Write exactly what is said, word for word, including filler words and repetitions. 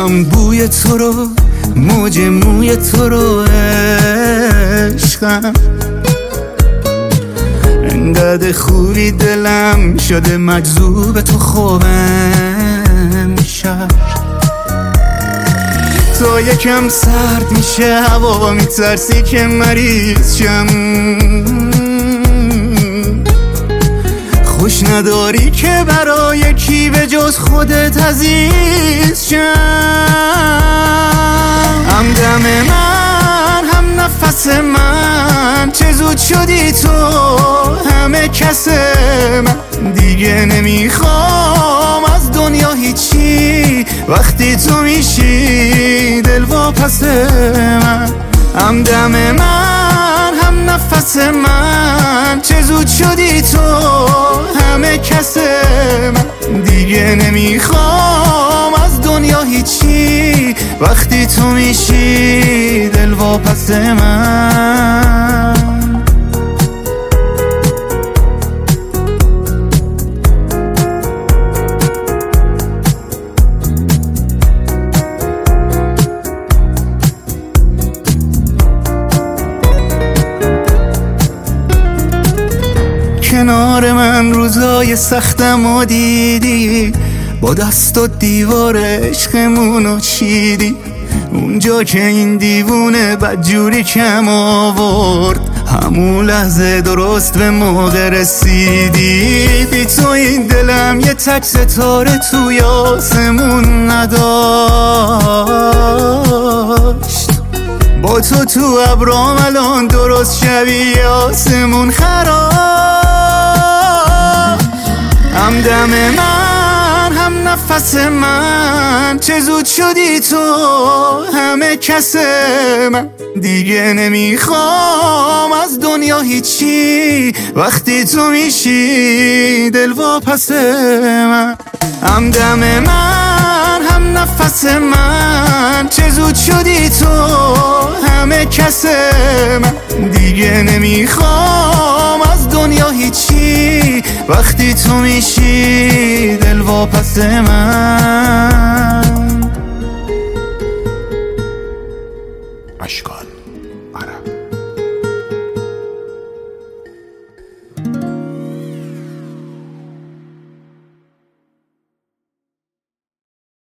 عشقم بوی تو رو، موج موی تو رو عشقم. انقدر خوبی دلم شده مجذوب تو، خوبم شب تا یکم سرد میشه هوا، میترسی که مریض شم. خوش نداری که برای کی به جز خودت عزیز شم. هم دم من هم نفس من، چه زود شدی تو همه کس من. دیگه نمیخوام از دنیا هیچی وقتی تو میشی دل واپس من. هم دم من هم نفس من، چه زود شدی تو همه کس من. دیگه نمیخوام از دنیا هیچی وقتی تو میشی دل واپس من. کنار من روزای سختم و دیدی، با دست و دیوار عشقمونو چیدی. اونجا که این دیوونه بدجوری کم آورد، همون لحظه درست به موقع رسیدی. بی تو این دلم یه تک ستاره توی آسمون نداشت. با تو تو ابرام الان درست شبیه آسمون خراب. هم دم من هم نفس من، چه زود شدی تو همه کس من. دیگه نمیخوام از دنیا هیچی وقتی تو میشی دل واپس من. هم دم من هم نفس من، چه زود شدی تو همه کس من. دیگه نمیخوام از دنیا هیچی وقتی تو میشی دل واپس من.